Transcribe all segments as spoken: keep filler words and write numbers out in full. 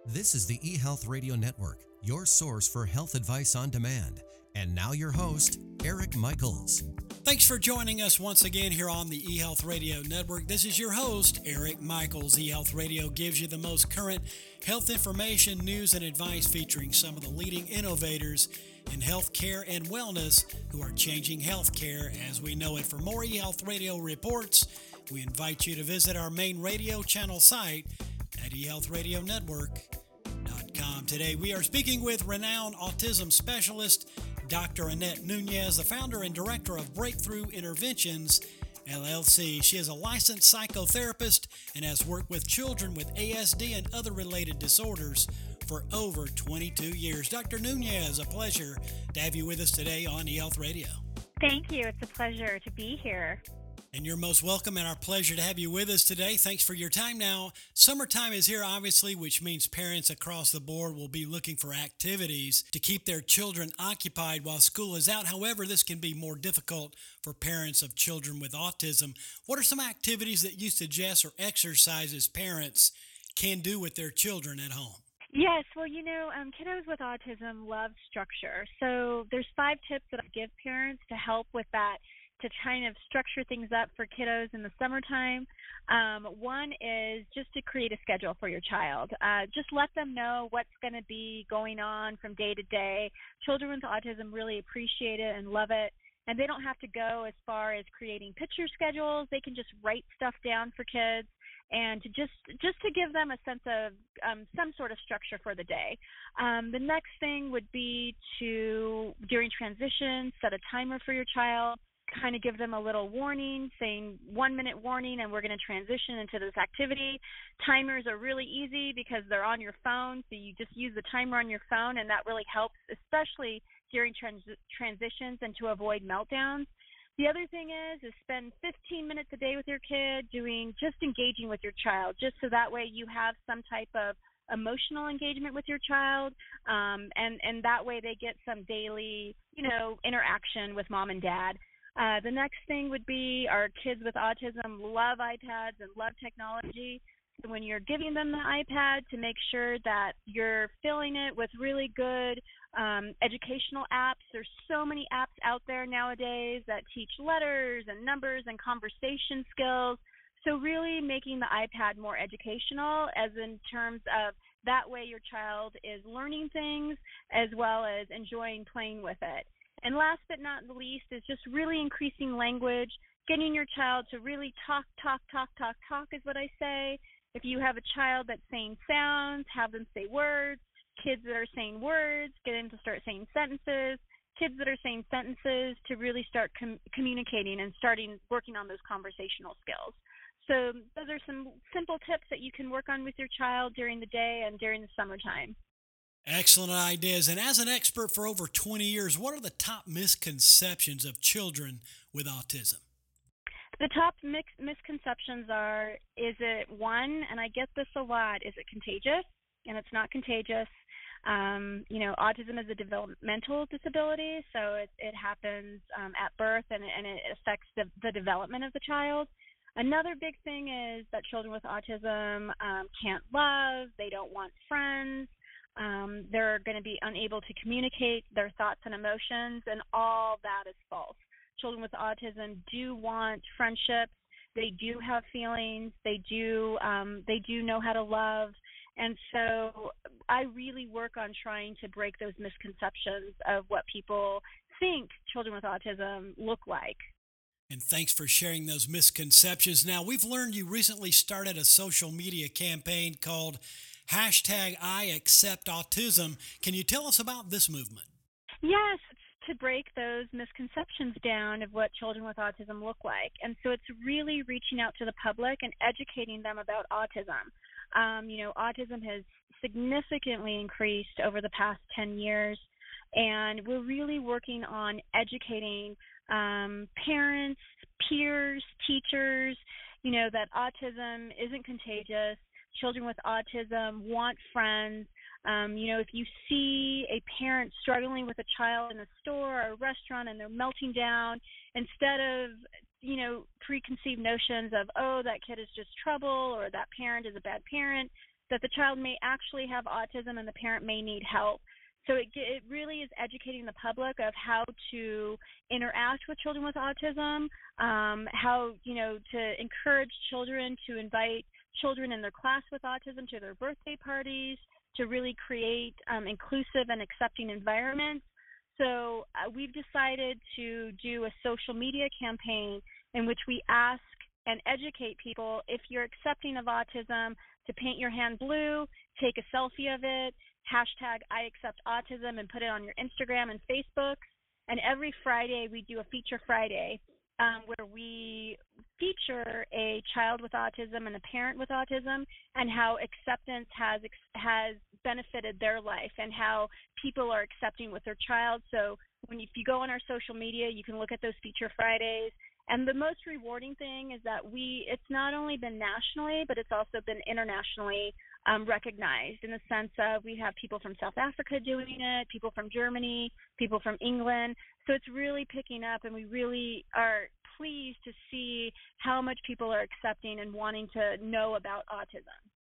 This is the eHealth Radio Network, your source for health advice on demand. And now your host, Eric Michaels. Thanks for joining us once again here on the eHealth Radio Network. This is your host, Eric Michaels. eHealth Radio gives you the most current health information, news, and advice featuring some of the leading innovators in healthcare and wellness who are changing healthcare as we know it. For more eHealth Radio reports, we invite you to visit our main radio channel site at e health radio network dot com. Today we are speaking with renowned autism specialist Doctor Annette Nunez, the founder and director of Breakthrough Interventions, L L C. She is a licensed psychotherapist and has worked with children with A S D and other related disorders for over twenty-two years. Doctor Nunez, a pleasure to have you with us today on eHealth Radio. Thank you. It's a pleasure to be here. And you're most welcome, and our pleasure to have you with us today. Thanks for your time. Now, summertime is here, obviously, which means parents across the board will be looking for activities to keep their children occupied while school is out. However, this can be more difficult for parents of children with autism. What are some activities that you suggest or exercises parents can do with their children at home? Yes, well, you know, um, kiddos with autism love structure. So there's five tips that I give parents to help with that, to kind of structure things up for kiddos in the summertime. Um, one is just to create a schedule for your child. Uh, just let them know what's going to be going on from day to day. Children with autism really appreciate it and love it. And they don't have to go as far as creating picture schedules. They can just write stuff down for kids and to just just to give them a sense of um, some sort of structure for the day. Um, the next thing would be to, during transition, set a timer for your child. Kind of give them a little warning, saying one minute warning, and we're going to transition into this activity. Timers are really easy because they're on your phone, so you just use the timer on your phone, and that really helps, especially during trans- transitions and to avoid meltdowns. The other thing is, is spend fifteen minutes a day with your kid doing just engaging with your child, just so that way you have some type of emotional engagement with your child, um, and, and that way they get some daily, you know, interaction with mom and dad. Uh, the next thing would be our kids with autism love iPads and love technology. So when you're giving them the iPad, to make sure that you're filling it with really good um, educational apps. There's so many apps out there nowadays that teach letters and numbers and conversation skills. So really making the iPad more educational, as in terms of that way your child is learning things as well as enjoying playing with it. And last but not least is just really increasing language, getting your child to really talk, talk, talk, talk, talk is what I say. If you have a child that's saying sounds, have them say words. Kids that are saying words, get them to start saying sentences. Kids that are saying sentences, to really start com- communicating and starting working on those conversational skills. So those are some simple tips that you can work on with your child during the day and during the summertime. Excellent ideas. And as an expert for over twenty years, what are the top misconceptions of children with autism? The top mix- misconceptions are, is it one, and I get this a lot, is it contagious? And it's not contagious. Um, you know, autism is a developmental disability, so it, it happens um, at birth, and, and it affects the, the development of the child. Another big thing is that children with autism um, can't love, they don't want friends. Um, they're going to be unable to communicate their thoughts and emotions, and all that is false. Children with autism do want friendships. They do have feelings. They do um, they do know how to love. And so I really work on trying to break those misconceptions of what people think children with autism look like. And thanks for sharing those misconceptions. Now, we've learned you recently started a social media campaign called Hashtag I Accept Autism. Can you tell us about this movement? Yes, it's to break those misconceptions down of what children with autism look like. And so it's really reaching out to the public and educating them about autism. Um, you know, autism has significantly increased over the past ten years, and we're really working on educating um, parents, peers, teachers, you know, that autism isn't contagious. Children with autism want friends. Um, you know, if you see a parent struggling with a child in a store or a restaurant and they're melting down, instead of, you know, preconceived notions of, oh, that kid is just trouble or that parent is a bad parent, that the child may actually have autism and the parent may need help. So it, it really is educating the public of how to interact with children with autism, um, how, you know, to encourage children to invite children in their class with autism to their birthday parties, to really create um, inclusive and accepting environments. So uh, we've decided to do a social media campaign in which we ask and educate people, if you're accepting of autism, to paint your hand blue, take a selfie of it, hashtag I accept autism, and put it on your Instagram and Facebook. And every Friday we do a Feature Friday um, where we feature a child with autism and a parent with autism, and how acceptance has has benefited their life and how people are accepting with their child. So when you, if you go on our social media, you can look at those Feature Fridays. And the most rewarding thing is that we, it's not only been nationally, but it's also been internationally um, recognized, in the sense of we have people from South Africa doing it, people from Germany, people from England. So it's really picking up, and we really are pleased to see how much people are accepting and wanting to know about autism.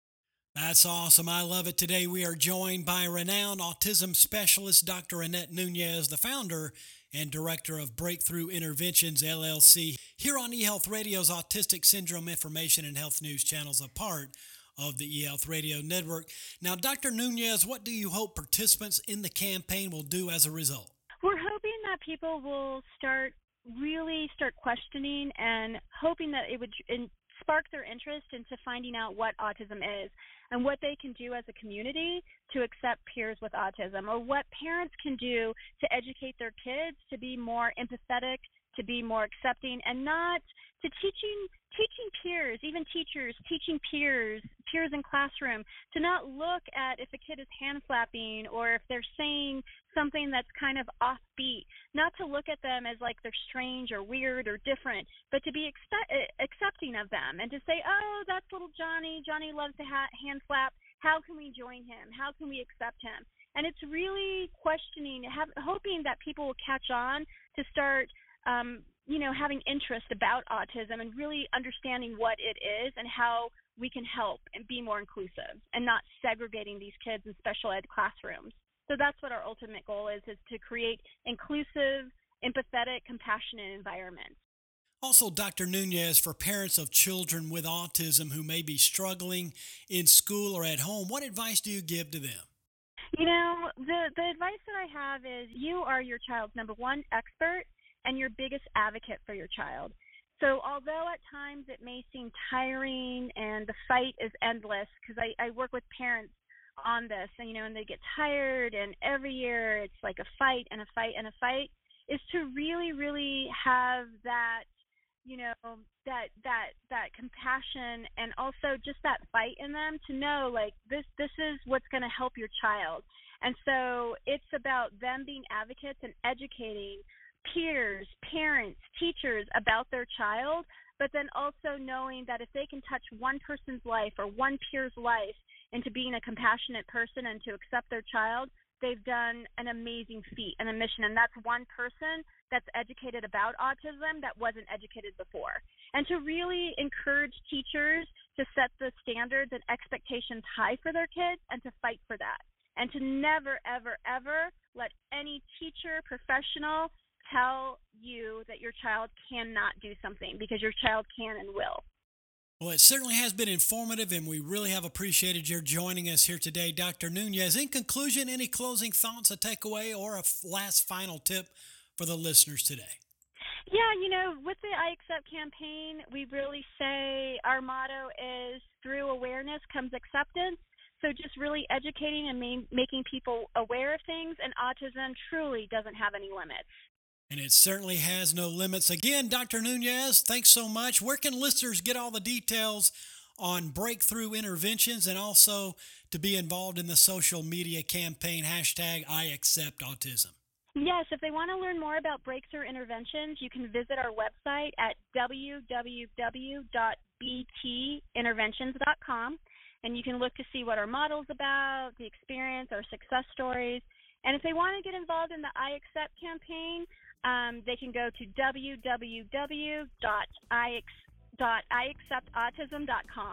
That's awesome. I love it. Today we are joined by renowned autism specialist Doctor Annette Nunez, the founder and director of Breakthrough Interventions, L L C, here on eHealth Radio's Autistic Syndrome Information and Health News channels, a part of the eHealth Radio Network. Now, Doctor Nunez, what do you hope participants in the campaign will do as a result? We're hoping that people will start, really start questioning, and hoping that it would spark their interest into finding out what autism is and what they can do as a community to accept peers with autism, or what parents can do to educate their kids to be more empathetic, to be more accepting, and not to teaching teaching peers, even teachers, teaching peers, peers in classroom, to not look at if a kid is hand flapping or if they're saying something that's kind of offbeat, not to look at them as like they're strange or weird or different, but to be expe- accepting of them, and to say, oh, that's little Johnny. Johnny loves to ha- hand flap. How can we join him? How can we accept him? And it's really questioning, have, hoping that people will catch on to start um, you know, having interest about autism and really understanding what it is and how we can help and be more inclusive and not segregating these kids in special ed classrooms. So that's what our ultimate goal is, is to create inclusive, empathetic, compassionate environments. Also, Doctor Nunez, for parents of children with autism who may be struggling in school or at home, what advice do you give to them? You know, the, the advice that I have is you are your child's number one expert and your biggest advocate for your child. So although at times it may seem tiring and the fight is endless, because I, I work with parents on this, and, you know, and they get tired, and every year it's like a fight and a fight and a fight, is to really, really have that, you know, that that that compassion, and also just that fight in them to know, like, this this is what's going to help your child. And so it's about them being advocates and educating peers, parents, teachers about their child, but then also knowing that if they can touch one person's life or one peer's life into being a compassionate person and to accept their child, they've done an amazing feat and a mission. And that's one person that's educated about autism that wasn't educated before. And to really encourage teachers to set the standards and expectations high for their kids and to fight for that. And to never, ever, ever let any teacher, professional, tell you that your child cannot do something, because your child can and will. Well, it certainly has been informative, and we really have appreciated your joining us here today, Doctor Nunez. In conclusion, any closing thoughts, a takeaway, or a last final tip for the listeners today? Yeah, you know, with the I Accept campaign, we really say our motto is through awareness comes acceptance. So just really educating and ma- making people aware of things, and autism truly doesn't have any limits. And it certainly has no limits. Again, Doctor Nunez, thanks so much. Where can listeners get all the details on Breakthrough Interventions, and also to be involved in the social media campaign, hashtag I Accept Autism? Yes, if they want to learn more about Breakthrough Interventions, you can visit our website at w w w dot b t interventions dot com, and you can look to see what our model's about, the experience, our success stories. And if they want to get involved in the I Accept campaign, um, they can go to w w w dot i accept autism dot com.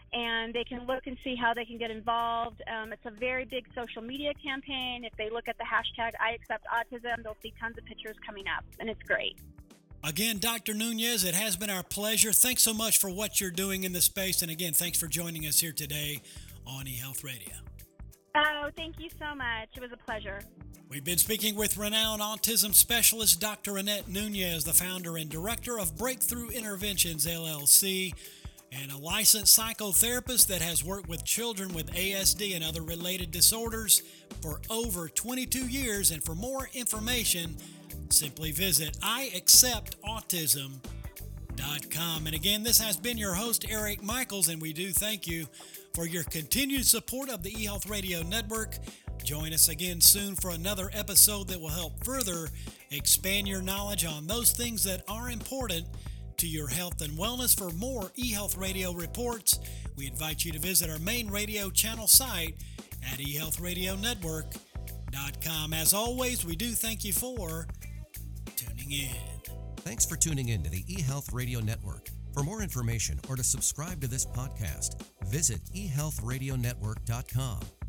and they can look and see how they can get involved. Um, it's a very big social media campaign. If they look at the hashtag I Accept Autism, they'll see tons of pictures coming up, and it's great. Again, Doctor Nunez, it has been our pleasure. Thanks so much for what you're doing in this space. And again, thanks for joining us here today on eHealth Radio. Oh, thank you so much. It was a pleasure. We've been speaking with renowned autism specialist Doctor Annette Nunez, the founder and director of Breakthrough Interventions, L L C, and a licensed psychotherapist that has worked with children with A S D and other related disorders for over twenty-two years. And for more information, simply visit I accept autism dot com. And again, this has been your host, Eric Michaels, and we do thank you for your continued support of the eHealth Radio Network. Join us again soon for another episode that will help further expand your knowledge on those things that are important to your health and wellness. For more eHealth Radio reports, we invite you to visit our main radio channel site at e health radio network dot com. As always, we do thank you for tuning in. Thanks for tuning in to the eHealth Radio Network. For more information or to subscribe to this podcast, visit e health radio network dot com.